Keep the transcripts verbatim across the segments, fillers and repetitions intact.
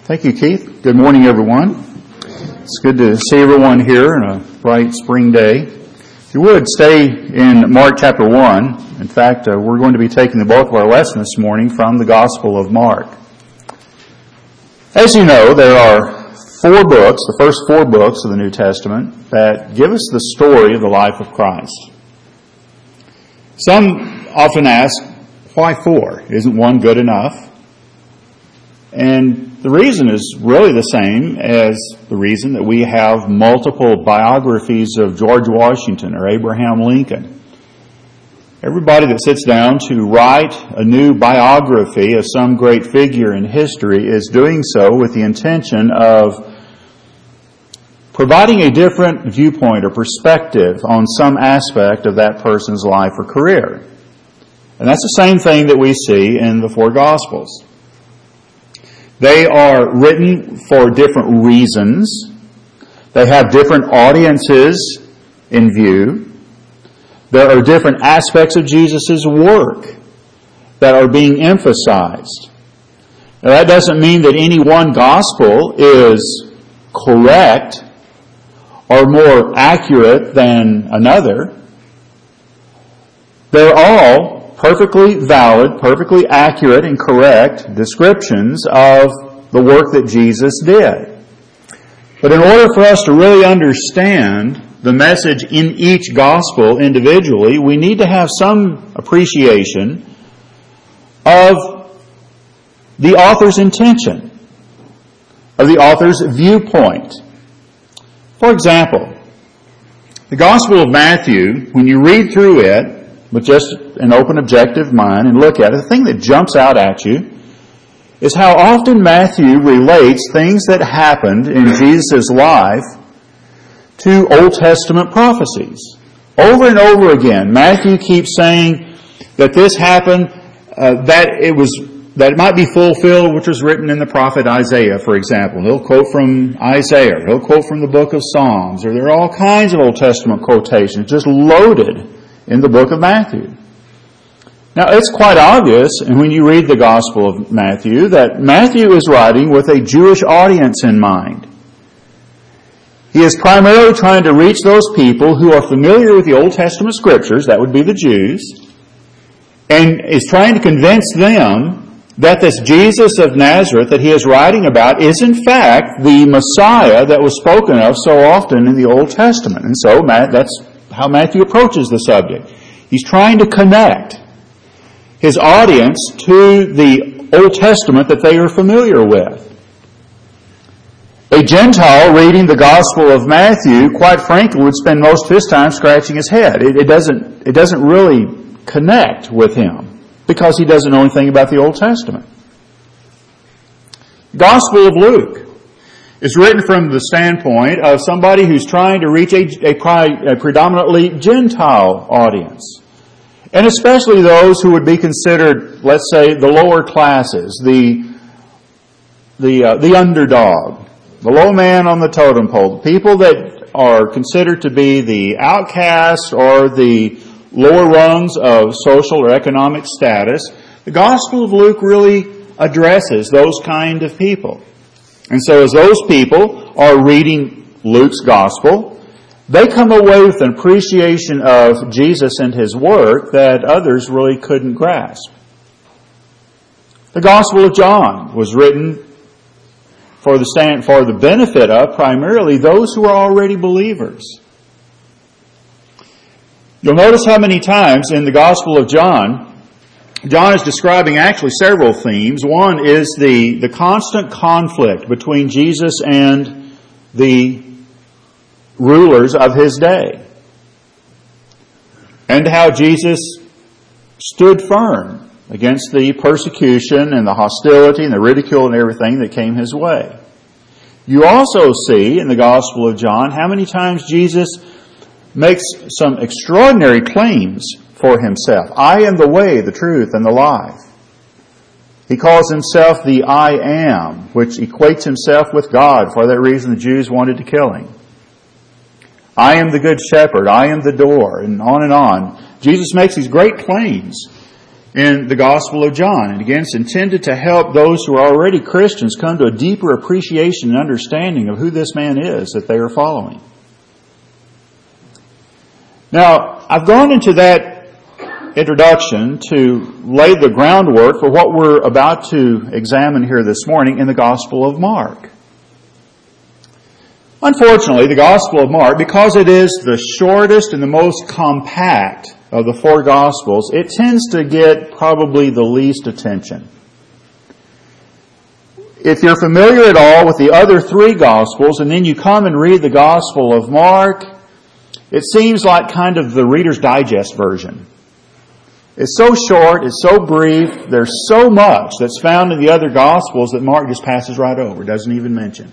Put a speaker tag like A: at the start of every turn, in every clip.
A: Thank you, Keith. Good morning, everyone. It's good to see everyone here on a bright spring day. If you would, stay in Mark chapter one. In fact, uh, we're going to be taking the bulk of our lesson this morning from the Gospel of Mark. As you know, there are four books, the first four books of the New Testament, that give us the story of the life of Christ. Some often ask, why four? Isn't one good enough? And the reason is really the same as the reason that we have multiple biographies of George Washington or Abraham Lincoln. Everybody that sits down to write a new biography of some great figure in history is doing so with the intention of providing a different viewpoint or perspective on some aspect of that person's life or career. And that's the same thing that we see in the four Gospels. They are written for different reasons. They have different audiences in view. There are different aspects of Jesus' work that are being emphasized. Now, that doesn't mean that any one gospel is correct or more accurate than another. They're all perfectly valid, perfectly accurate and correct descriptions of the work that Jesus did. But in order for us to really understand the message in each gospel individually, we need to have some appreciation of the author's intention, of the author's viewpoint. For example, the Gospel of Matthew, when you read through it with just an open, objective mind and look at it, the thing that jumps out at you is how often Matthew relates things that happened in Jesus' life to Old Testament prophecies. Over and over again, Matthew keeps saying that this happened, uh, that it was, that it might be fulfilled, which was written in the prophet Isaiah, for example. He'll quote from Isaiah, he'll quote from the book of Psalms, or there are all kinds of Old Testament quotations just loaded in the book of Matthew. Now, it's quite obvious, and when you read the Gospel of Matthew, that Matthew is writing with a Jewish audience in mind. He is primarily trying to reach those people who are familiar with the Old Testament Scriptures, that would be the Jews, and is trying to convince them that this Jesus of Nazareth that he is writing about is in fact the Messiah that was spoken of so often in the Old Testament. And so that's how Matthew approaches the subject. He's trying to connect his audience to the Old Testament that they are familiar with. A Gentile reading the Gospel of Matthew, quite frankly, would spend most of his time scratching his head. It, it doesn't, it doesn't really connect with him because he doesn't know anything about the Old Testament. The Gospel of Luke is written from the standpoint of somebody who's trying to reach a, a, a predominantly Gentile audience. And especially those who would be considered, let's say, the lower classes, the the uh, the underdog, the low man on the totem pole, the people that are considered to be the outcasts or the lower rungs of social or economic status. The Gospel of Luke really addresses those kind of people. And so as those people are reading Luke's Gospel, they come away with an appreciation of Jesus and his work that others really couldn't grasp. The Gospel of John was written for the stand, for the benefit of primarily those who are already believers. You'll notice how many times in the Gospel of John, John is describing actually several themes. One is the, the constant conflict between Jesus and the rulers of his day, and how Jesus stood firm against the persecution and the hostility and the ridicule and everything that came his way. You also see in the Gospel of John how many times Jesus makes some extraordinary claims for himself. I am the way, the truth, and the life. He calls himself the I Am, which equates himself with God. For that reason the Jews wanted to kill him. I am the good shepherd. I am the door. And on and on. Jesus makes these great claims in the Gospel of John. And again, it's intended to help those who are already Christians come to a deeper appreciation and understanding of who this man is that they are following. Now, I've gone into that introduction to lay the groundwork for what we're about to examine here this morning in the Gospel of Mark. Unfortunately, the Gospel of Mark, because it is the shortest and the most compact of the four Gospels, it tends to get probably the least attention. If you're familiar at all with the other three Gospels, and then you come and read the Gospel of Mark, it seems like kind of the Reader's Digest version. It's so short, it's so brief, there's so much that's found in the other Gospels that Mark just passes right over, doesn't even mention.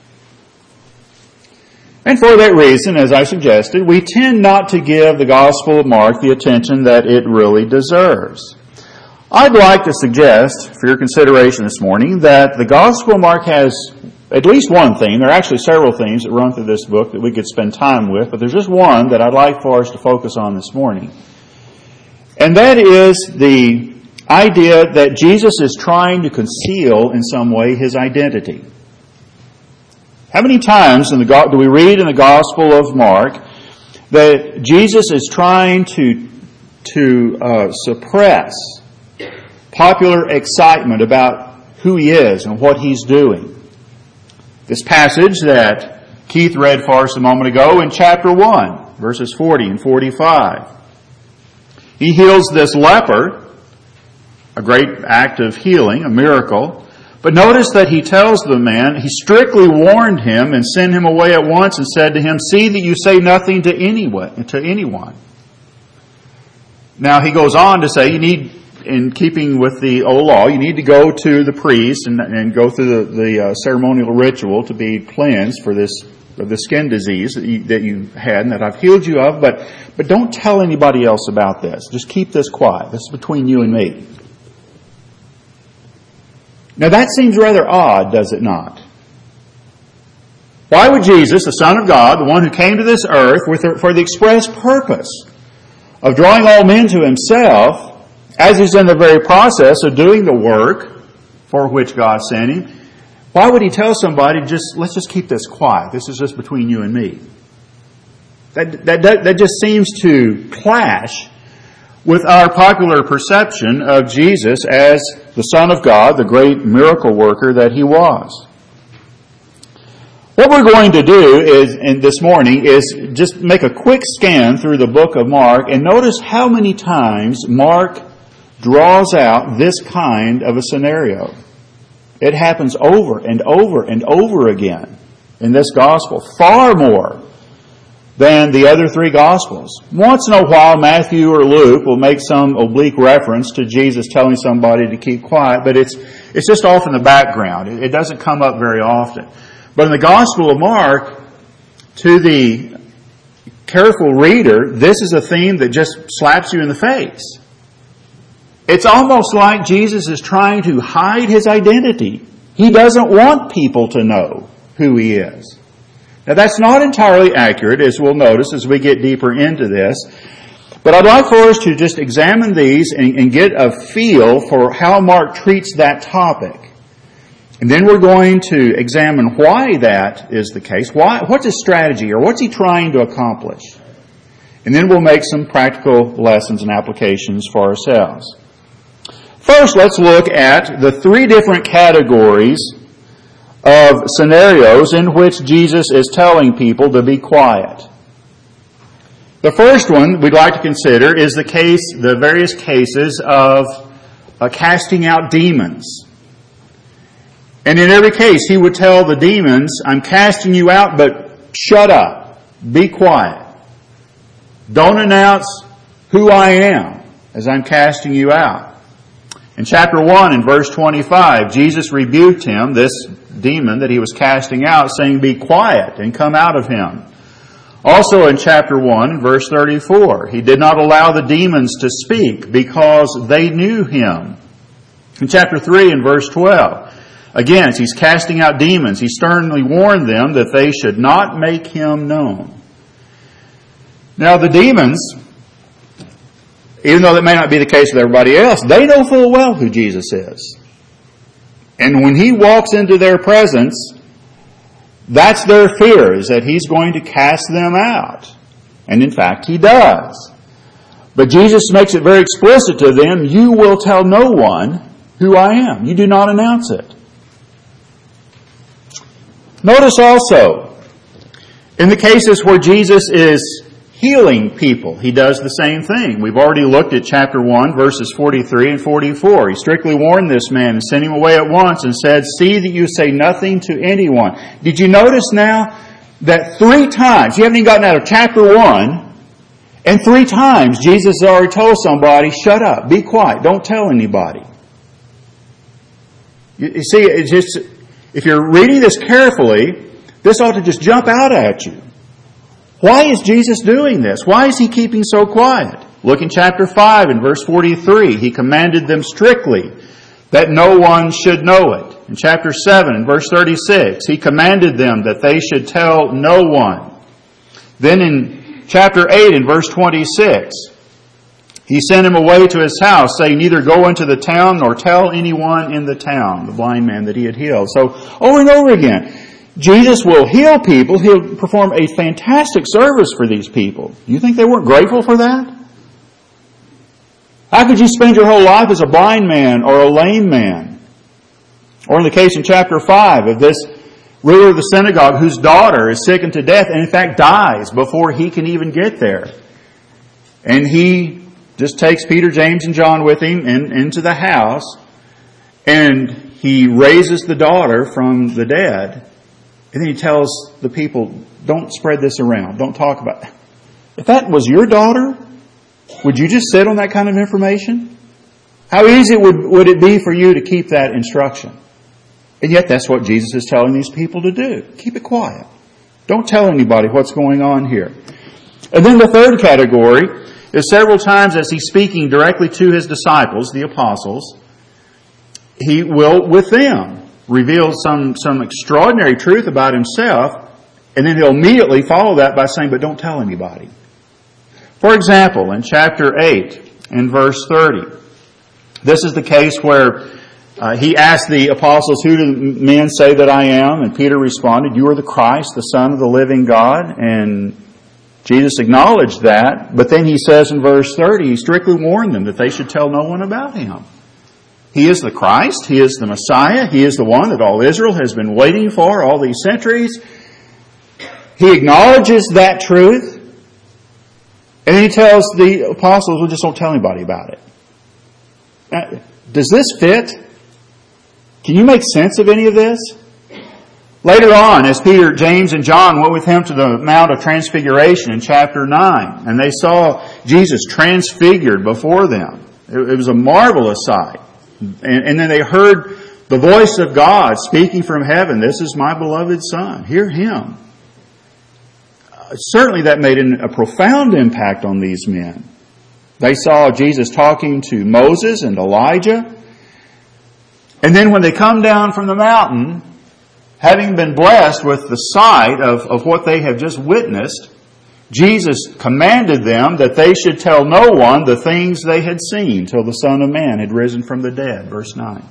A: And for that reason, as I suggested, we tend not to give the Gospel of Mark the attention that it really deserves. I'd like to suggest, for your consideration this morning, that the Gospel of Mark has at least one theme. There are actually several themes that run through this book that we could spend time with, but there's just one that I'd like for us to focus on this morning. And that is the idea that Jesus is trying to conceal in some way his identity. How many times in the, do we read in the Gospel of Mark that Jesus is trying to, to uh, suppress popular excitement about who he is and what he's doing? This passage that Keith read for us a moment ago in chapter one, verses forty and forty-five. He heals this leper, a great act of healing, a miracle. But notice that he tells the man, he strictly warned him and sent him away at once and said to him, "See that you say nothing to anyone." To anyone. Now he goes on to say, you need, in keeping with the old law, you need to go to the priest and, and go through the, the uh, ceremonial ritual to be cleansed for this for the skin disease that you, that you had and that I've healed you of, but, but don't tell anybody else about this. Just keep this quiet. This is between you and me. Now that seems rather odd, does it not? Why would Jesus, the Son of God, the one who came to this earth with the, for the express purpose of drawing all men to himself, as he's in the very process of doing the work for which God sent him, why would he tell somebody, just let's just keep this quiet. This is just between you and me? That, that, that, that just seems to clash with our popular perception of Jesus as the Son of God, the great miracle worker that he was. What we're going to do is, in this morning, is just make a quick scan through the book of Mark and notice how many times Mark draws out this kind of a scenario. It happens over and over and over again in this gospel, far more than the other three Gospels. Once in a while, Matthew or Luke will make some oblique reference to Jesus telling somebody to keep quiet, but it's it's just off in the background. It, it doesn't come up very often. But in the Gospel of Mark, to the careful reader, this is a theme that just slaps you in the face. It's almost like Jesus is trying to hide his identity. He doesn't want people to know who he is. Now that's not entirely accurate, as we'll notice as we get deeper into this. But I'd like for us to just examine these and, and get a feel for how Mark treats that topic. And then we're going to examine why that is the case. Why, what's his strategy, or what's he trying to accomplish? And then we'll make some practical lessons and applications for ourselves. First, let's look at the three different categories of scenarios in which Jesus is telling people to be quiet. The first one we'd like to consider is the case, the various cases of uh, casting out demons. And in every case, he would tell the demons, "I'm casting you out, but shut up. Be quiet. Don't announce who I am as I'm casting you out." In chapter one, in verse twenty-five, Jesus rebuked him, this demon that he was casting out, saying, "Be quiet and come out of him." Also in chapter one, verse thirty-four, he did not allow the demons to speak because they knew him. In chapter three, in verse twelve, again, as he's casting out demons, he sternly warned them that they should not make him known. Now the demons, even though that may not be the case with everybody else, they know full well who Jesus is. And when He walks into their presence, that's their fear, is that He's going to cast them out. And in fact, He does. But Jesus makes it very explicit to them, you will tell no one who I am. You do not announce it. Notice also, in the cases where Jesus is healing people, He does the same thing. We've already looked at chapter one, verses forty-three and forty-four. He strictly warned this man and sent him away at once and said, see that you say nothing to anyone. Did you notice now that three times, you haven't even gotten out of chapter one, and three times Jesus has already told somebody, shut up, be quiet, don't tell anybody. You see, it's just, if you're reading this carefully, this ought to just jump out at you. Why is Jesus doing this? Why is He keeping so quiet? Look in chapter five and verse forty-three. He commanded them strictly that no one should know it. In chapter seven and verse thirty-six, He commanded them that they should tell no one. Then in chapter eight and verse twenty-six, He sent him away to his house, saying, neither go into the town nor tell anyone in the town, the blind man that He had healed. So over and over again, Jesus will heal people. He'll perform a fantastic service for these people. You think they weren't grateful for that? How could you spend your whole life as a blind man or a lame man? Or in the case in chapter five of this ruler of the synagogue whose daughter is sickened to death and in fact dies before he can even get there. And he just takes Peter, James, and John with him in, into the house, and he raises the daughter from the dead. And then he tells the people, don't spread this around. Don't talk about it. If that was your daughter, would you just sit on that kind of information? How easy would, would it be for you to keep that instruction? And yet that's what Jesus is telling these people to do. Keep it quiet. Don't tell anybody what's going on here. And then the third category is several times as He's speaking directly to His disciples, the apostles, He will, with them, reveal some, some extraordinary truth about Himself, and then He'll immediately follow that by saying, but don't tell anybody. For example, in chapter eight and verse thirty, this is the case where uh, He asked the apostles, who do men say that I am? And Peter responded, you are the Christ, the Son of the living God. And Jesus acknowledged that, but then He says in verse thirty, He strictly warned them that they should tell no one about Him. He is the Christ. He is the Messiah. He is the one that all Israel has been waiting for all these centuries. He acknowledges that truth. And then He tells the apostles, well, just don't tell anybody about it. Now, does this fit? Can you make sense of any of this? Later on, as Peter, James, and John went with Him to the Mount of Transfiguration in chapter nine, and they saw Jesus transfigured before them. It, it was a marvelous sight. And, and then they heard the voice of God speaking from heaven, this is my beloved Son, hear Him. Uh, certainly that made an, a profound impact on these men. They saw Jesus talking to Moses and Elijah. And then when they come down from the mountain, having been blessed with the sight of, of what they have just witnessed, Jesus commanded them that they should tell no one the things they had seen till the Son of Man had risen from the dead. Verse nine.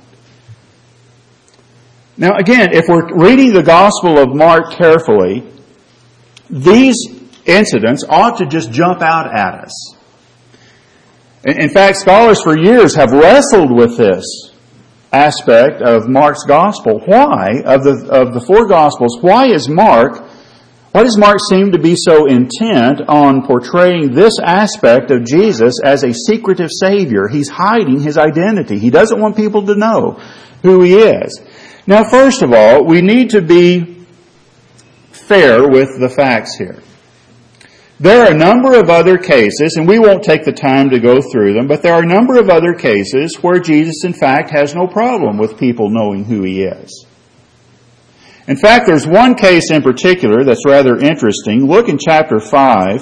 A: Now again, if we're reading the Gospel of Mark carefully, these incidents ought to just jump out at us. In fact, scholars for years have wrestled with this aspect of Mark's Gospel. Why, of the, of the four Gospels, why is Mark Why does Mark seem to be so intent on portraying this aspect of Jesus as a secretive Savior? He's hiding His identity. He doesn't want people to know who He is. Now, first of all, we need to be fair with the facts here. There are a number of other cases, and we won't take the time to go through them, but there are a number of other cases where Jesus, in fact, has no problem with people knowing who He is. In fact, there's one case in particular that's rather interesting. Look in chapter five.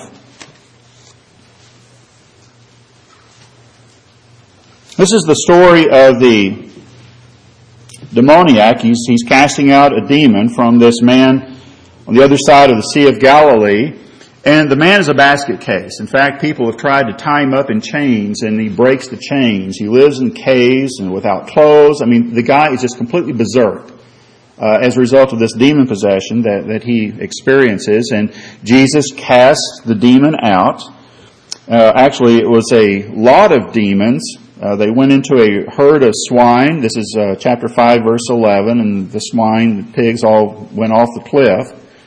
A: This is the story of the demoniac. He's, he's casting out a demon from this man on the other side of the Sea of Galilee. And the man is a basket case. In fact, people have tried to tie him up in chains, and he breaks the chains. He lives in caves and without clothes. I mean, the guy is just completely berserk uh, as a result of this demon possession that, that he experiences. And Jesus casts the demon out. Uh, actually, it was a lot of demons. Uh, they went into a herd of swine. This is uh, chapter five, verse eleven. And the swine, the pigs all went off the cliff.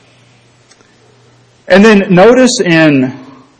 A: And then notice in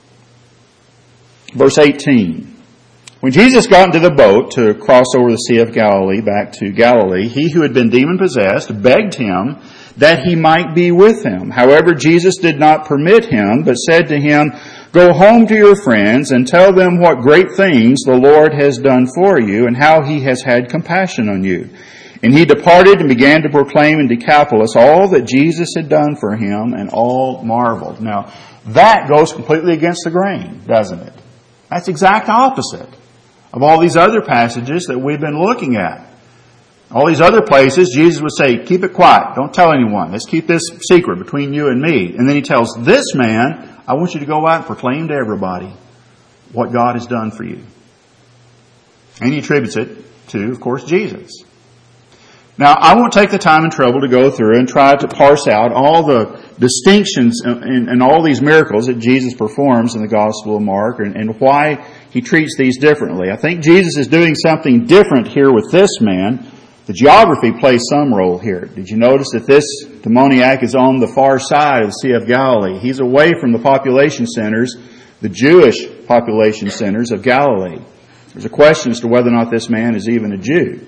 A: verse eighteen, when Jesus got into the boat to cross over the Sea of Galilee back to Galilee, he who had been demon-possessed begged him that he might be with him. However, Jesus did not permit him, but said to him, "Go home to your friends and tell them what great things the Lord has done for you and how he has had compassion on you." And he departed and began to proclaim in Decapolis all that Jesus had done for him, and all marveled. Now, that goes completely against the grain, doesn't it? That's the exact opposite of all these other passages that we've been looking at. All these other places, Jesus would say, keep it quiet. Don't tell anyone. Let's keep this secret between you and me. And then he tells this man, I want you to go out and proclaim to everybody what God has done for you. And he attributes it to, of course, Jesus. Now, I won't take the time and trouble to go through and try to parse out all the distinctions and, and all these miracles that Jesus performs in the Gospel of Mark and, and why he treats these differently. I think Jesus is doing something different here with this man. The geography plays some role here. Did you notice that this demoniac is on the far side of the Sea of Galilee? He's away from the population centers, the Jewish population centers of Galilee. There's a question as to whether or not this man is even a Jew.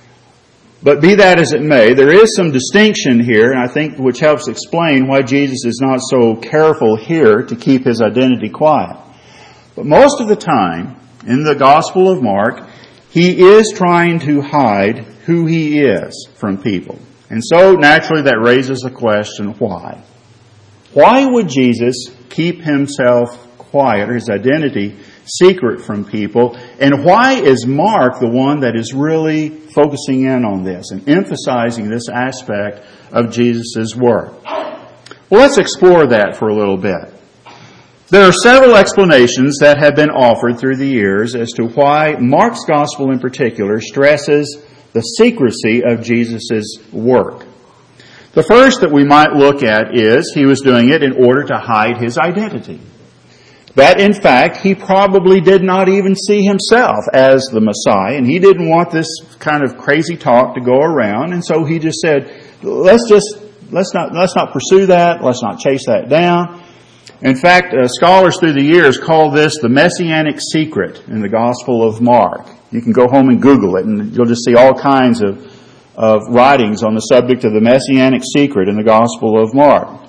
A: But be that as it may, there is some distinction here, and I think which helps explain why Jesus is not so careful here to keep his identity quiet. But most of the time, in the Gospel of Mark, he is trying to hide who he is from people. And so, naturally, that raises the question, why? Why would Jesus keep himself quiet, or his identity secret from people? And why is Mark the one that is really focusing in on this and emphasizing this aspect of Jesus' work? Well, let's explore that for a little bit. There are several explanations that have been offered through the years as to why Mark's gospel in particular stresses the secrecy of Jesus' work. The first that we might look at is he was doing it in order to hide his identity. That, in fact, he probably did not even see himself as the Messiah, and he didn't want this kind of crazy talk to go around, and so he just said, let's just, let's not, let's not pursue that, let's not chase that down. In fact, uh, scholars through the years call this the Messianic secret in the Gospel of Mark. You can go home and Google it, and you'll just see all kinds of, of writings on the subject of the Messianic secret in the Gospel of Mark.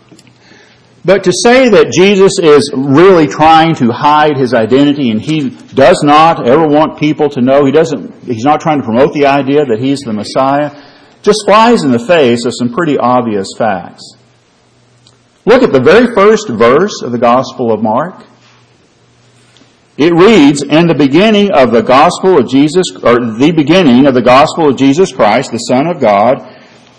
A: But to say that Jesus is really trying to hide his identity and he does not ever want people to know, he doesn't, he's not trying to promote the idea that he's the Messiah, just flies in the face of some pretty obvious facts. Look at the very first verse of the Gospel of Mark. It reads, in the beginning of the Gospel of Jesus, or the beginning of the Gospel of Jesus Christ, the Son of God,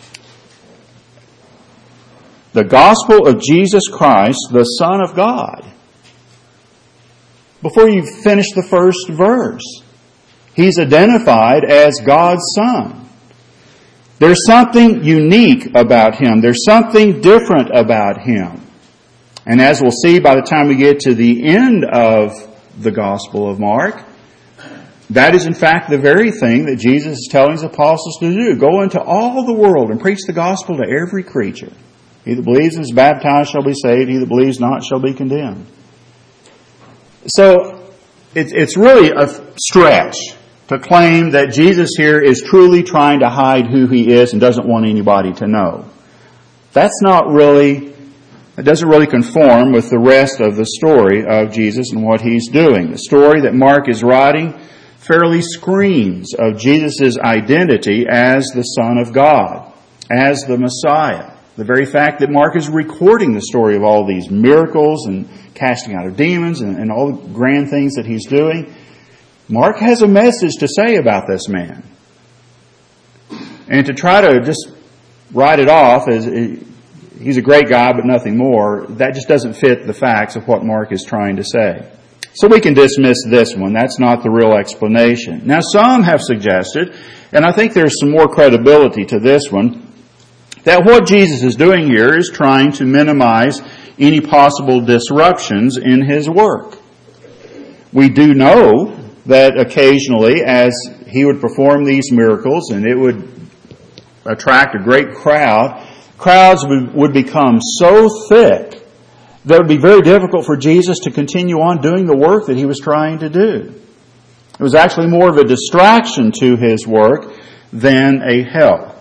A: the Gospel of Jesus Christ, the Son of God. Before you finish the first verse, he's identified as God's Son. There's something unique about him. There's something different about him. And as we'll see by the time we get to the end of the Gospel of Mark, that is in fact the very thing that Jesus is telling his apostles to do. Go into all the world and preach the gospel to every creature. He that believes and is baptized shall be saved. He that believes not shall be condemned. So, it's, it's really a stretch to claim that Jesus here is truly trying to hide who he is and doesn't want anybody to know. That's not really, it doesn't really conform with the rest of the story of Jesus and what he's doing. The story that Mark is writing fairly screams of Jesus' identity as the Son of God, as the Messiah. The very fact that Mark is recording the story of all these miracles and casting out of demons and, and all the grand things that he's doing, Mark has a message to say about this man. And to try to just write it off as he's a great guy, but nothing more, that just doesn't fit the facts of what Mark is trying to say. So we can dismiss this one. That's not the real explanation. Now, some have suggested, and I think there's some more credibility to this one, that what Jesus is doing here is trying to minimize any possible disruptions in his work. We do know that occasionally, as he would perform these miracles and it would attract a great crowd, crowds would, would become so thick that it would be very difficult for Jesus to continue on doing the work that he was trying to do. It was actually more of a distraction to his work than a help.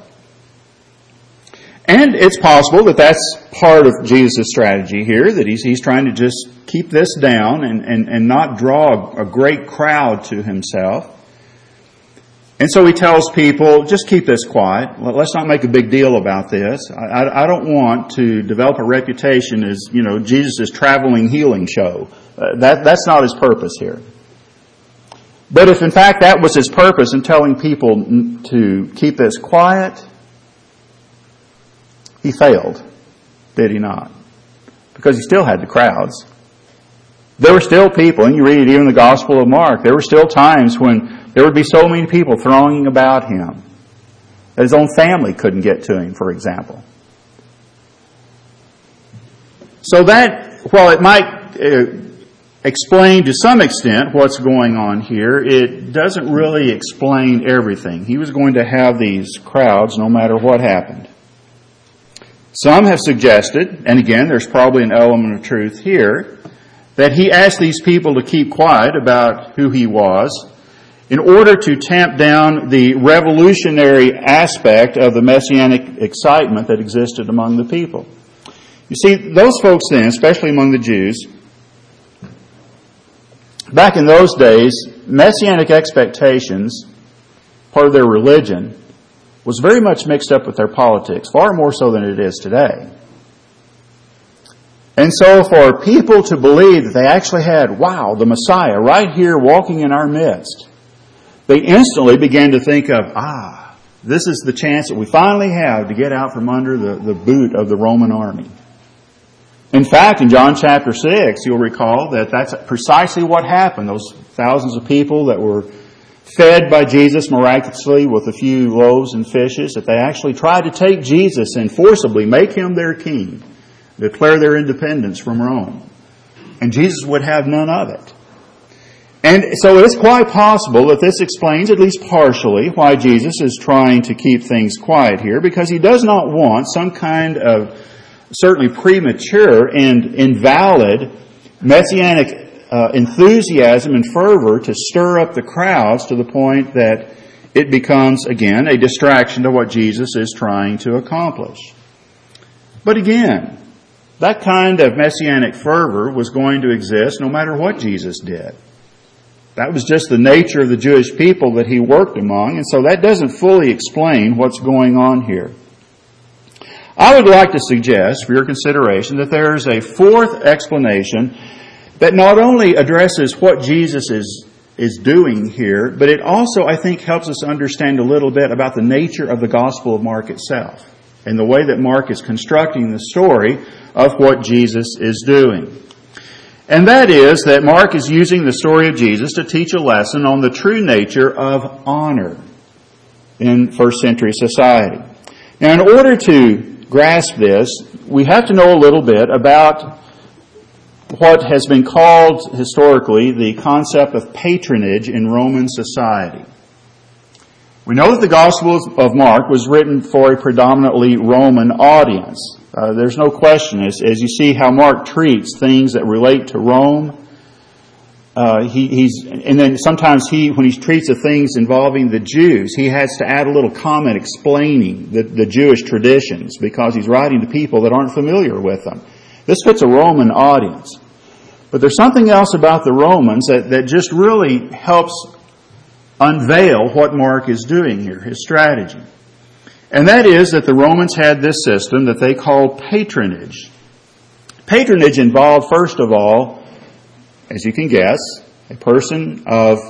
A: And it's possible that that's part of Jesus' strategy here, that he's, he's trying to just keep this down and, and, and not draw a great crowd to himself. And so he tells people, just keep this quiet. Let's not make a big deal about this. I, I, I don't want to develop a reputation as, you know, Jesus' traveling healing show. Uh, that, that's not his purpose here. But if in fact that was his purpose in telling people to keep this quiet, he failed, did he not? Because he still had the crowds. There were still people, and you read it even in the Gospel of Mark, there were still times when there would be so many people thronging about him that his own family couldn't get to him, for example. So that, while it might uh, explain to some extent what's going on here, it doesn't really explain everything. He was going to have these crowds no matter what happened. Some have suggested, and again, there's probably an element of truth here, that he asked these people to keep quiet about who he was in order to tamp down the revolutionary aspect of the messianic excitement that existed among the people. You see, those folks then, especially among the Jews, back in those days, messianic expectations, part of their religion, was very much mixed up with their politics, far more so than it is today. And so for people to believe that they actually had, wow, the Messiah right here walking in our midst, they instantly began to think of, ah, this is the chance that we finally have to get out from under the, the boot of the Roman army. In fact, in John chapter six, you'll recall that that's precisely what happened. Those thousands of people that were fed by Jesus miraculously with a few loaves and fishes, that they actually tried to take Jesus and forcibly make him their king, declare their independence from Rome. And Jesus would have none of it. And so it's quite possible that this explains, at least partially, why Jesus is trying to keep things quiet here, because he does not want some kind of certainly premature and invalid messianic uh, enthusiasm and fervor to stir up the crowds to the point that it becomes, again, a distraction to what Jesus is trying to accomplish. But again, that kind of messianic fervor was going to exist no matter what Jesus did. That was just the nature of the Jewish people that he worked among, and so that doesn't fully explain what's going on here. I would like to suggest for your consideration that there is a fourth explanation that not only addresses what Jesus is, is doing here, but it also, I think, helps us understand a little bit about the nature of the Gospel of Mark itself and the way that Mark is constructing the story of what Jesus is doing. And that is that Mark is using the story of Jesus to teach a lesson on the true nature of honor in first century society. Now, in order to grasp this, we have to know a little bit about what has been called historically the concept of patronage in Roman society. We know that the Gospel of Mark was written for a predominantly Roman audience. Uh, there's no question. As, as you see how Mark treats things that relate to Rome, uh, he, he's and then sometimes he, when he treats the things involving the Jews, he has to add a little comment explaining the, the Jewish traditions because he's writing to people that aren't familiar with them. This fits a Roman audience. But there's something else about the Romans that, that just really helps unveil what Mark is doing here, his strategy. And that is that the Romans had this system that they called patronage. Patronage involved, first of all, as you can guess, a person of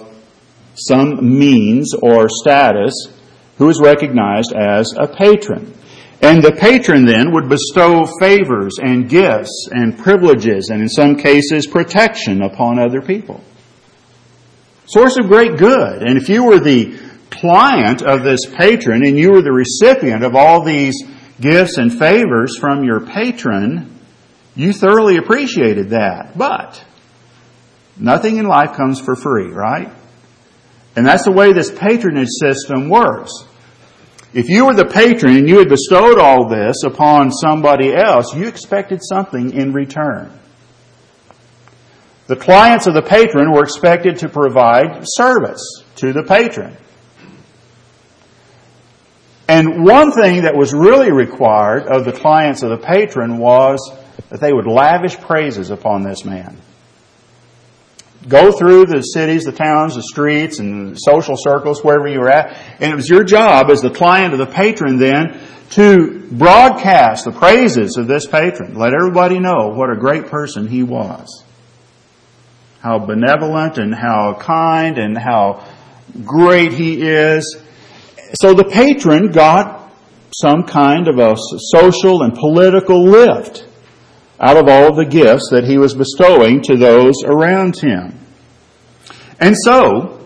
A: some means or status who is recognized as a patron. And the patron then would bestow favors and gifts and privileges and in some cases protection upon other people. Source of great good. And if you were the client of this patron and you were the recipient of all these gifts and favors from your patron, you thoroughly appreciated that. But nothing in life comes for free, right? And that's the way this patronage system works. If you were the patron and you had bestowed all this upon somebody else, you expected something in return. The clients of the patron were expected to provide service to the patron. And one thing that was really required of the clients of the patron was that they would lavish praises upon this man. Go through the cities, the towns, the streets, and social circles, wherever you were at. And it was your job as the client of the patron then to broadcast the praises of this patron. Let everybody know what a great person he was. How benevolent and how kind and how great he is. So the patron got some kind of a social and political lift out of all of the gifts that he was bestowing to those around him. And so,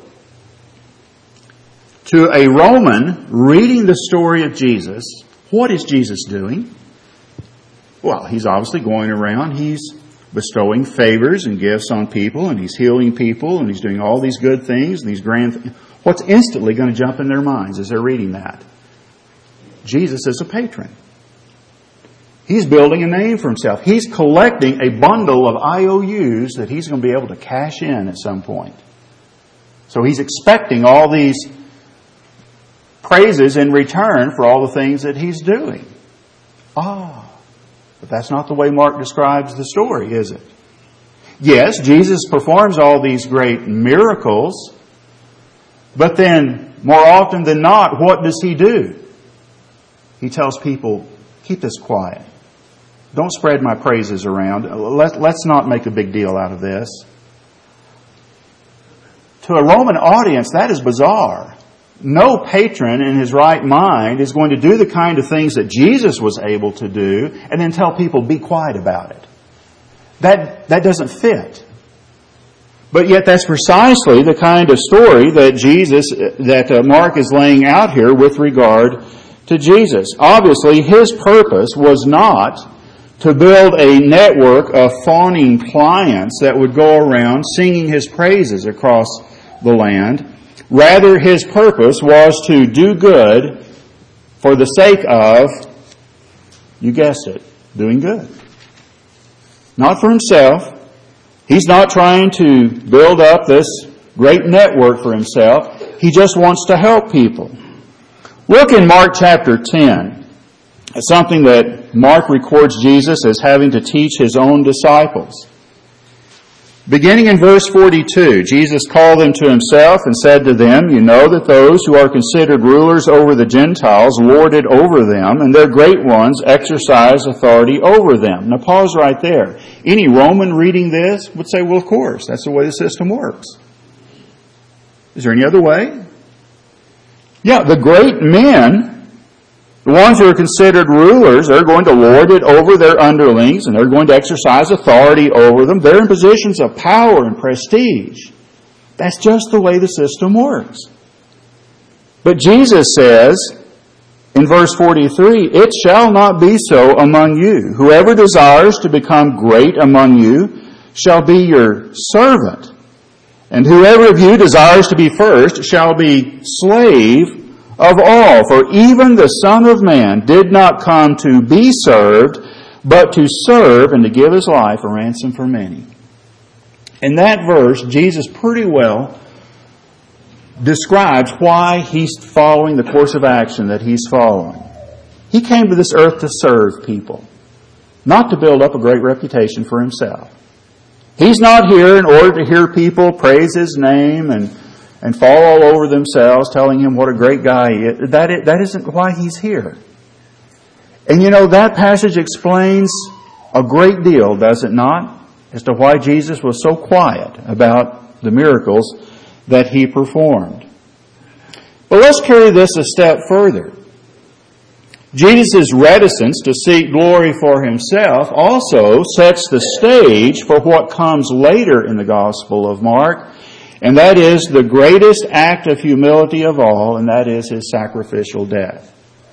A: to a Roman reading the story of Jesus, what is Jesus doing? Well, he's obviously going around, he's bestowing favors and gifts on people, and he's healing people, and he's doing all these good things, and these grand things. What's instantly going to jump in their minds as they're reading that? Jesus is a patron. He's building a name for himself. He's collecting a bundle of I O Us that he's going to be able to cash in at some point. So he's expecting all these praises in return for all the things that he's doing. Ah, but that's not the way Mark describes the story, is it? Yes, Jesus performs all these great miracles, but then more often than not, what does he do? He tells people, keep this quiet. Don't spread my praises around. Let, let's not make a big deal out of this. To a Roman audience, that is bizarre. No patron in his right mind is going to do the kind of things that Jesus was able to do and then tell people, be quiet about it. That, that doesn't fit. But yet that's precisely the kind of story that Jesus, that uh, Mark is laying out here with regard to Jesus. Obviously, his purpose was not to build a network of fawning clients that would go around singing his praises across the land. Rather, his purpose was to do good for the sake of, you guessed it, doing good. Not for himself. He's not trying to build up this great network for himself. He just wants to help people. Look in Mark chapter ten. It's something that Mark records Jesus as having to teach his own disciples. Beginning in verse forty-two, Jesus called them to himself and said to them, you know that those who are considered rulers over the Gentiles lord it over them, and their great ones exercise authority over them. Now pause right there. Any Roman reading this would say, well, of course, that's the way the system works. Is there any other way? Yeah, the great men, the ones who are considered rulers, are going to lord it over their underlings, and they're going to exercise authority over them. They're in positions of power and prestige. That's just the way the system works. But Jesus says in verse forty-three, it shall not be so among you. Whoever desires to become great among you shall be your servant. And whoever of you desires to be first shall be slave of all. For even the Son of Man did not come to be served, but to serve and to give his life a ransom for many. In that verse, Jesus pretty well describes why he's following the course of action that he's following. He came to this earth to serve people, not to build up a great reputation for himself. He's not here in order to hear people praise his name and and fall all over themselves telling him what a great guy he is. That, is, that isn't why he's here. And you know, that passage explains a great deal, does it not, as to why Jesus was so quiet about the miracles that he performed. But let's carry this a step further. Jesus' reticence to seek glory for himself also sets the stage for what comes later in the Gospel of Mark, and that is the greatest act of humility of all, and that is his sacrificial death.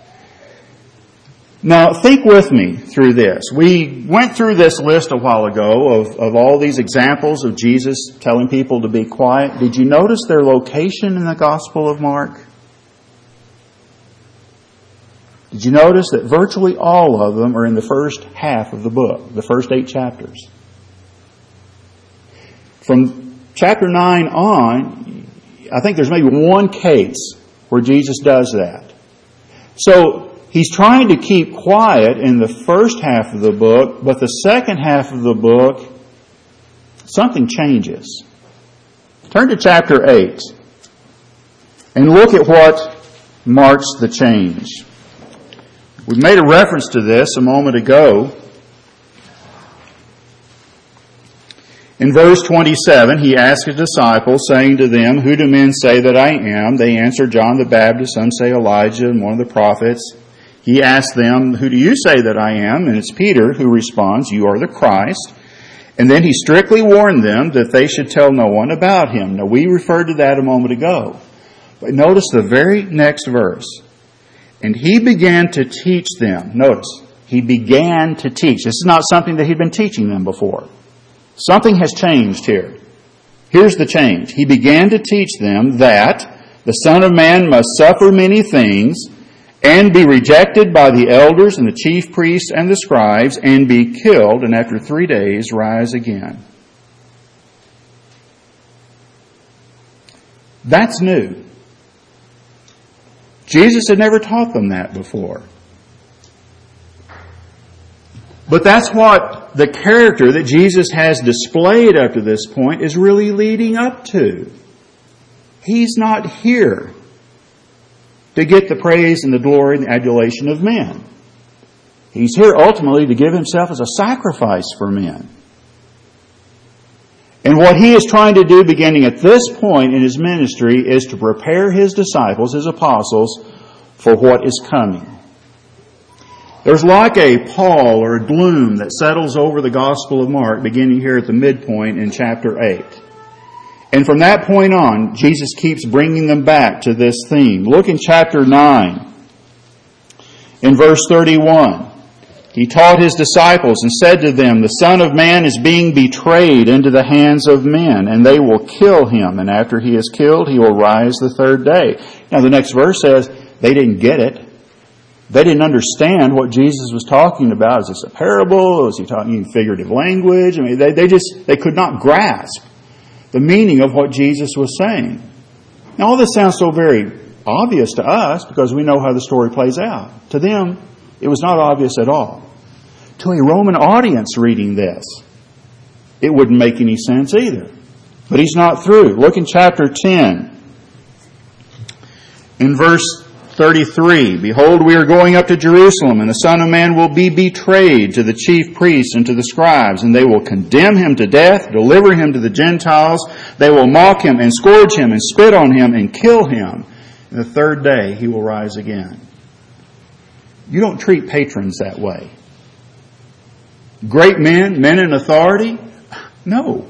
A: Now, think with me through this. We went through this list a while ago of, of all these examples of Jesus telling people to be quiet. Did you notice their location in the Gospel of Mark? Did you notice that virtually all of them are in the first half of the book, the first eight chapters? From chapter nine on, I think there's maybe one case where Jesus does that. So he's trying to keep quiet in the first half of the book, but the second half of the book, something changes. Turn to chapter eight and look at what marks the change. We made a reference to this a moment ago. In verse twenty-seven, he asked his disciples, saying to them, "Who do men say that I am?" They answered, "John the Baptist, some say Elijah, and one of the prophets." He asked them, "Who do you say that I am?" And it's Peter who responds, "You are the Christ." And then he strictly warned them that they should tell no one about him. Now, we referred to that a moment ago. But notice the very next verse. And he began to teach them. Notice, he began to teach. This is not something that he'd been teaching them before. Something has changed here. Here's the change. He began to teach them that the Son of Man must suffer many things and be rejected by the elders and the chief priests and the scribes and be killed, and after three days rise again. That's new. Jesus had never taught them that before. But that's what the character that Jesus has displayed up to this point is really leading up to. He's not here to get the praise and the glory and the adulation of men. He's here ultimately to give himself as a sacrifice for men. And what he is trying to do beginning at this point in his ministry is to prepare his disciples, his apostles, for what is coming. There's like a pall or a gloom that settles over the Gospel of Mark beginning here at the midpoint in chapter eight. And from that point on, Jesus keeps bringing them back to this theme. Look in chapter nine, in verse thirty-one. He taught his disciples and said to them, "The Son of Man is being betrayed into the hands of men, and they will kill him. And after he is killed, he will rise the third day." Now the next verse says they didn't get it. They didn't understand what Jesus was talking about. Is this a parable? Is he talking in figurative language? I mean, they, they just, they could not grasp the meaning of what Jesus was saying. Now all this sounds so very obvious to us because we know how the story plays out. To them, it was not obvious at all. To a Roman audience reading this, it wouldn't make any sense either. But he's not through. Look in chapter ten. In verse thirty-three, "Behold, we are going up to Jerusalem, and the Son of Man will be betrayed to the chief priests and to the scribes, and they will condemn him to death, deliver him to the Gentiles. They will mock him and scourge him and spit on him and kill him. And the third day he will rise again." You don't treat patrons that way. Great men, men in authority? No.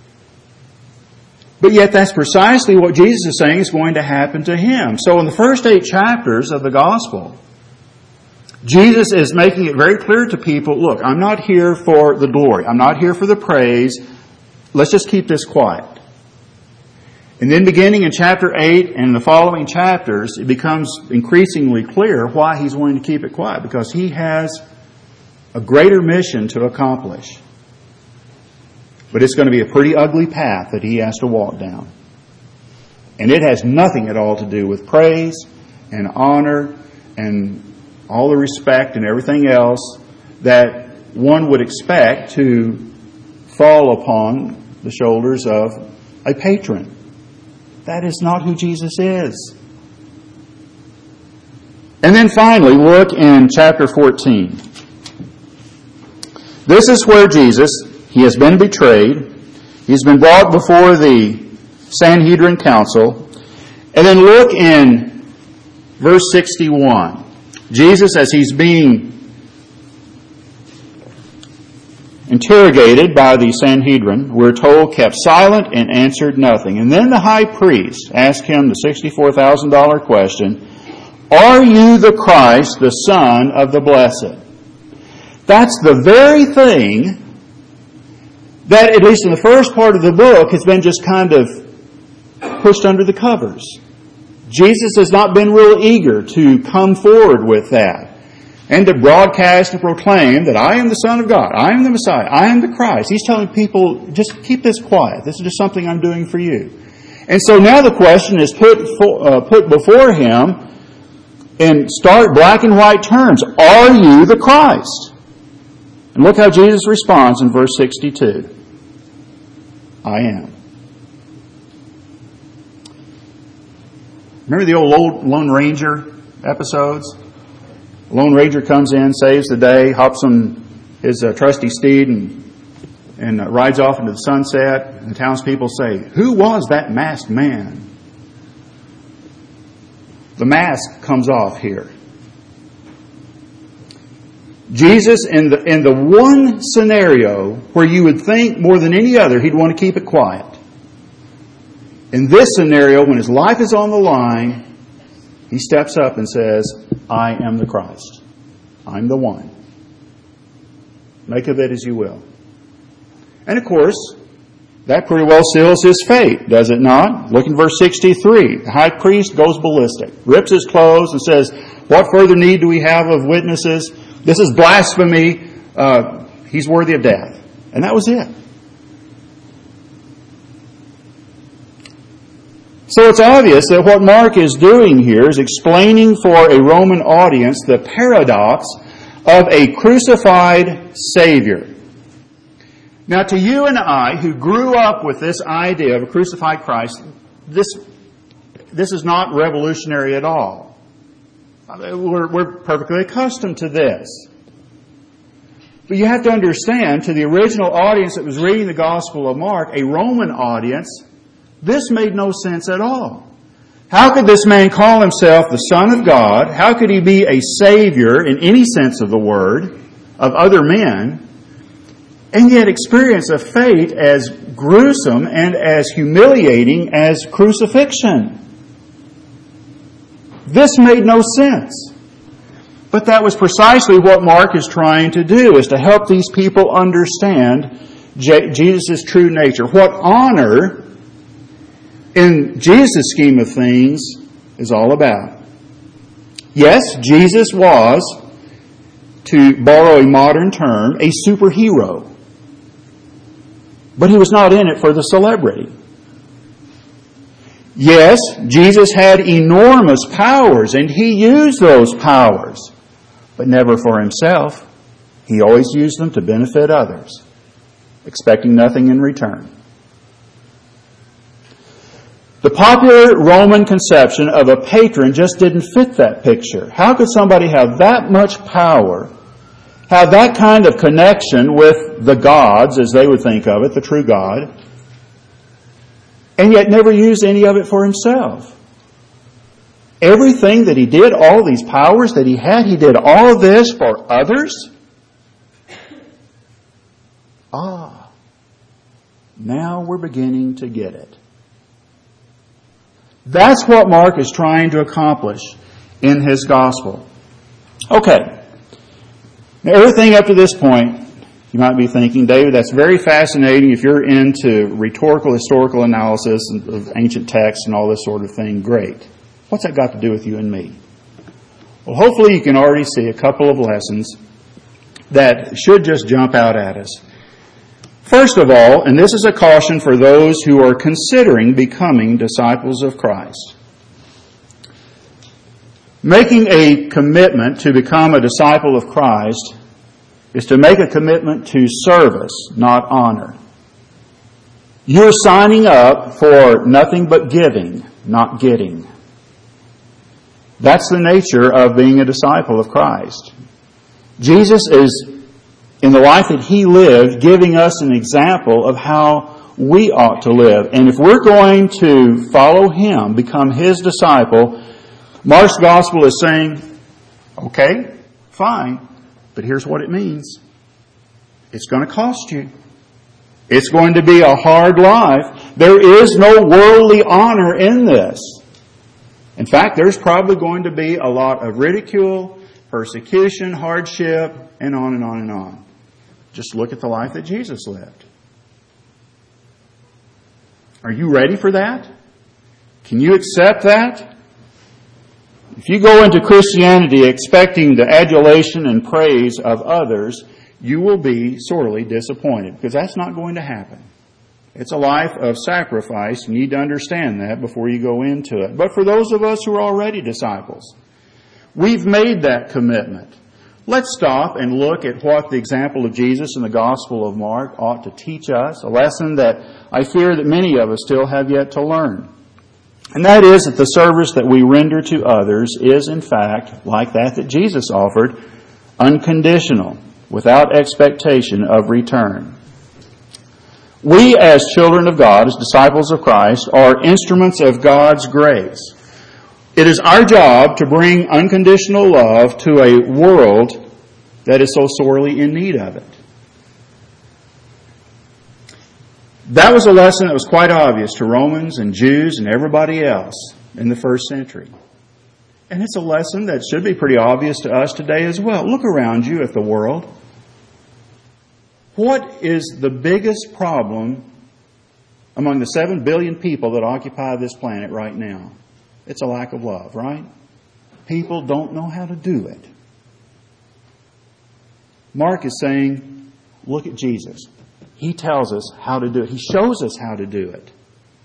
A: But yet that's precisely what Jesus is saying is going to happen to him. So in the first eight chapters of the Gospel, Jesus is making it very clear to people, look, I'm not here for the glory. I'm not here for the praise. Let's just keep this quiet. And then beginning in chapter eight and the following chapters, it becomes increasingly clear why he's wanting to keep it quiet. Because he has a greater mission to accomplish. But it's going to be a pretty ugly path that he has to walk down. And it has nothing at all to do with praise and honor and all the respect and everything else that one would expect to fall upon the shoulders of a patron. That is not who Jesus is. And then finally, look in chapter fourteen. This is where Jesus, he has been betrayed. He's been brought before the Sanhedrin council. And then look in verse sixty-one. Jesus, as he's being interrogated by the Sanhedrin, we're told, kept silent and answered nothing. And then the high priest asked him the sixty-four thousand dollars question, "Are you the Christ, the Son of the Blessed?" That's the very thing that, at least in the first part of the book, has been just kind of pushed under the covers. Jesus has not been real eager to come forward with that and to broadcast and proclaim that I am the Son of God, I am the Messiah, I am the Christ. He's telling people, just keep this quiet. This is just something I'm doing for you. And so now the question is put for, uh, put before him in stark black and white terms. Are you the Christ? And look how Jesus responds in verse sixty-two. I am. Remember the old Lone Ranger episodes? The Lone Ranger comes in, saves the day, hops on his uh, trusty steed and, and uh, rides off into the sunset. And the townspeople say, "Who was that masked man?" The mask comes off here. Jesus, in the, in the one scenario where you would think more than any other he'd want to keep it quiet. In this scenario, when his life is on the line, he steps up and says, I am the Christ. I'm the one. Make of it as you will. And of course, that pretty well seals his fate, does it not? Look in verse sixty-three. The high priest goes ballistic, rips his clothes and says, what further need do we have of witnesses? This is blasphemy. Uh, he's worthy of death. And that was it. So it's obvious that what Mark is doing here is explaining for a Roman audience the paradox of a crucified Savior. Now, to you and I, who grew up with this idea of a crucified Christ, this, this is not revolutionary at all. We're, we're perfectly accustomed to this. But you have to understand, to the original audience that was reading the Gospel of Mark, a Roman audience, this made no sense at all. How could this man call himself the Son of God? How could he be a Savior in any sense of the word of other men, and yet experience a fate as gruesome and as humiliating as crucifixion? This made no sense. But that was precisely what Mark is trying to do, is to help these people understand Jesus' true nature. What honor, in Jesus' scheme of things, is all about. Yes, Jesus was, to borrow a modern term, a superhero. But he was not in it for the celebrity. Yes, Jesus had enormous powers, and he used those powers, but never for himself. He always used them to benefit others, expecting nothing in return. The popular Roman conception of a patron just didn't fit that picture. How could somebody have that much power, have that kind of connection with the gods, as they would think of it, the true God, and yet never use any of it for himself? Everything that he did, all these powers that he had, he did all of this for others? Ah, now we're beginning to get it. That's what Mark is trying to accomplish in his gospel. Okay. Now, everything up to this point, you might be thinking, David, that's very fascinating if you're into rhetorical, historical analysis of ancient texts and all this sort of thing. Great. What's that got to do with you and me? Well, hopefully you can already see a couple of lessons that should just jump out at us. First of all, and this is a caution for those who are considering becoming disciples of Christ. Making a commitment to become a disciple of Christ is to make a commitment to service, not honor. You're signing up for nothing but giving, not getting. That's the nature of being a disciple of Christ. Jesus is, in the life that he lived, giving us an example of how we ought to live. And if we're going to follow him, become his disciple, Mark's gospel is saying, Okay, fine. But here's what it means. It's going to cost you. It's going to be a hard life. There is no worldly honor in this. In fact, there's probably going to be a lot of ridicule, persecution, hardship, and on and on and on. Just look at the life that Jesus lived. Are you ready for that? Can you accept that? If you go into Christianity expecting the adulation and praise of others, you will be sorely disappointed, because that's not going to happen. It's a life of sacrifice. You need to understand that before you go into it. But for those of us who are already disciples, we've made that commitment. Let's stop and look at what the example of Jesus in the Gospel of Mark ought to teach us, a lesson that I fear that many of us still have yet to learn. And that is that the service that we render to others is, in fact, like that that Jesus offered, unconditional, without expectation of return. We, as children of God, as disciples of Christ, are instruments of God's grace. It is our job to bring unconditional love to a world that is so sorely in need of it. That was a lesson that was quite obvious to Romans and Jews and everybody else in the first century. And it's a lesson that should be pretty obvious to us today as well. Look around you at the world. What is the biggest problem among the seven billion people that occupy this planet right now? It's a lack of love, right? People don't know how to do it. Mark is saying, look at Jesus. He tells us how to do it. He shows us how to do it.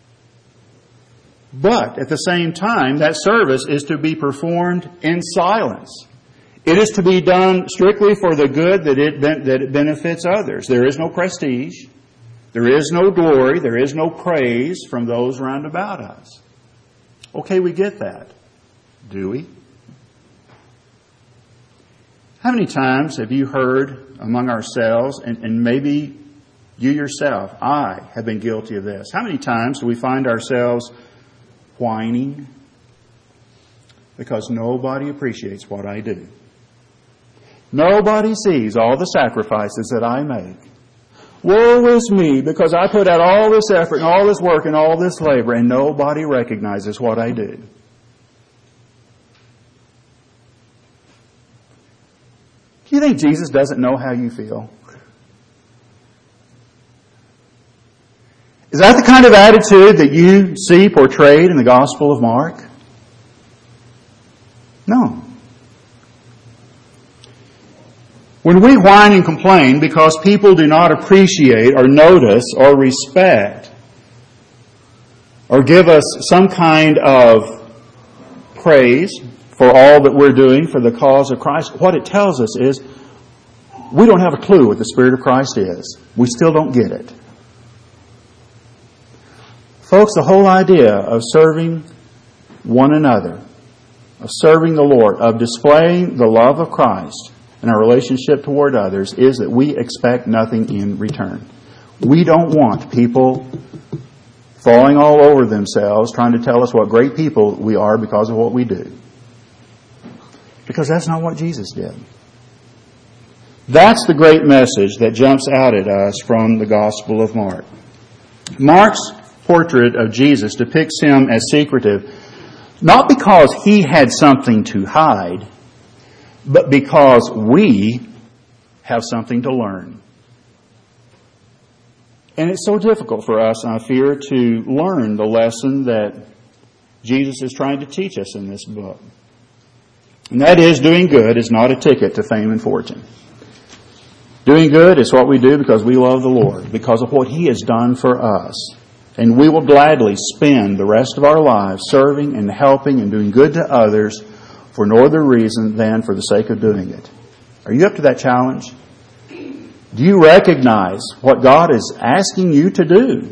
A: But at the same time, that service is to be performed in silence. It is to be done strictly for the good that it, that it benefits others. There is no prestige. There is no glory. There is no praise from those round about us. Okay, we get that. Do we? How many times have you heard among ourselves, and, and maybe you yourself, I have been guilty of this. How many times do we find ourselves whining because nobody appreciates what I do? Nobody sees all the sacrifices that I make. Woe is me, because I put out all this effort and all this work and all this labor, and nobody recognizes what I do. Do you think Jesus doesn't know how you feel? Is that the kind of attitude that you see portrayed in the Gospel of Mark? No. When we whine and complain because people do not appreciate or notice or respect or give us some kind of praise for all that we're doing for the cause of Christ, what it tells us is we don't have a clue what the Spirit of Christ is. We still don't get it. Folks, the whole idea of serving one another, of serving the Lord, of displaying the love of Christ in our relationship toward others is that we expect nothing in return. We don't want people falling all over themselves trying to tell us what great people we are because of what we do. Because that's not what Jesus did. That's the great message that jumps out at us from the Gospel of Mark. Mark's portrait of Jesus depicts him as secretive, not because he had something to hide, but because we have something to learn. And it's so difficult for us, I fear, to learn the lesson that Jesus is trying to teach us in this book. And that is, doing good is not a ticket to fame and fortune. Doing good is what we do because we love the Lord, because of what He has done for us. And we will gladly spend the rest of our lives serving and helping and doing good to others for no other reason than for the sake of doing it. Are you up to that challenge? Do you recognize what God is asking you to do?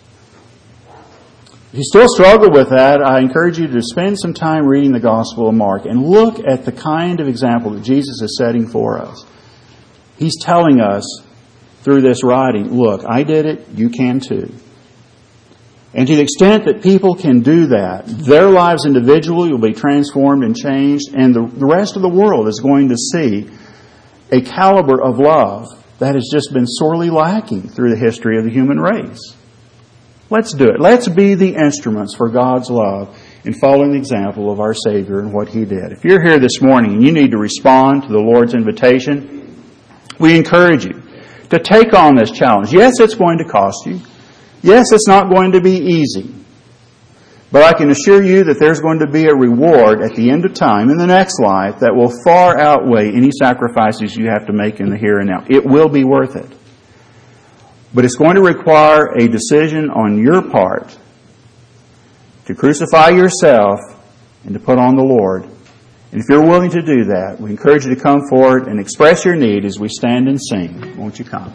A: If you still struggle with that, I encourage you to spend some time reading the Gospel of Mark and look at the kind of example that Jesus is setting for us. He's telling us through this writing, look, I did it, you can too. And to the extent that people can do that, their lives individually will be transformed and changed, and the, the rest of the world is going to see a caliber of love that has just been sorely lacking through the history of the human race. Let's do it. Let's be the instruments for God's love in following the example of our Savior and what He did. If you're here this morning and you need to respond to the Lord's invitation, we encourage you to take on this challenge. Yes, it's going to cost you. Yes, it's not going to be easy. But I can assure you that there's going to be a reward at the end of time in the next life that will far outweigh any sacrifices you have to make in the here and now. It will be worth it. But it's going to require a decision on your part to crucify yourself and to put on the Lord. And if you're willing to do that, we encourage you to come forward and express your need as we stand and sing. Won't you come?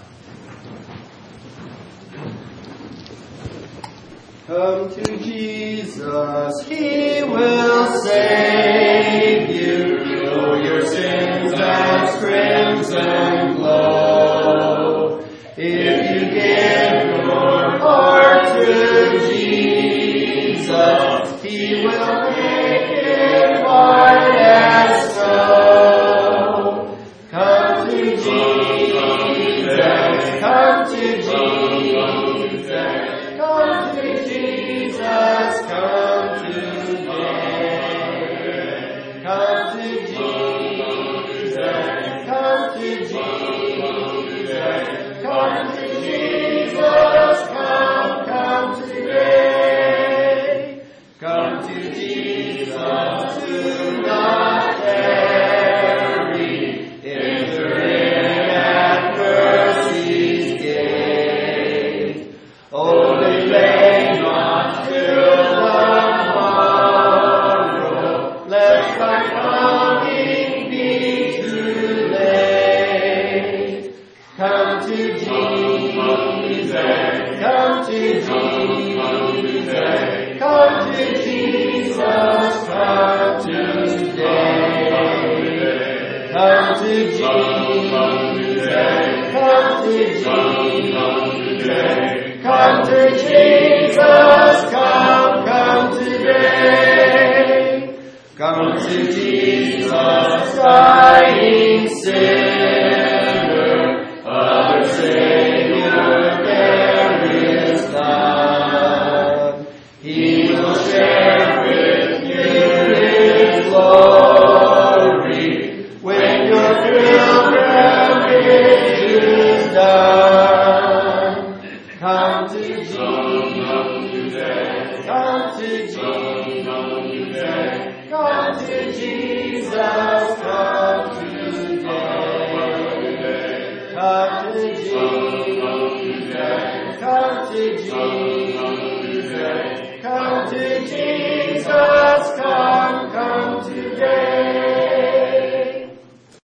B: Come to Jesus, He will save you. Though your sins as crimson glow, if you give your heart to Jesus, He will make it white as snow. Come to Jesus, come to Jesus, come to Jesus, come today. Come to Jesus, come to Jesus, come to Jesus, come, come today. Come to Jesus, do not tarry, enter in at mercy's gate. Oh, delay not till tomorrow, lest thy coming be too late. Come to Jesus, come to Jesus, come to Jesus, come today. Come to Jesus, come to Jesus, come to Jesus, come, come today. Come to Jesus, dying sinner, other Savior there is none. He will share with you His glory when your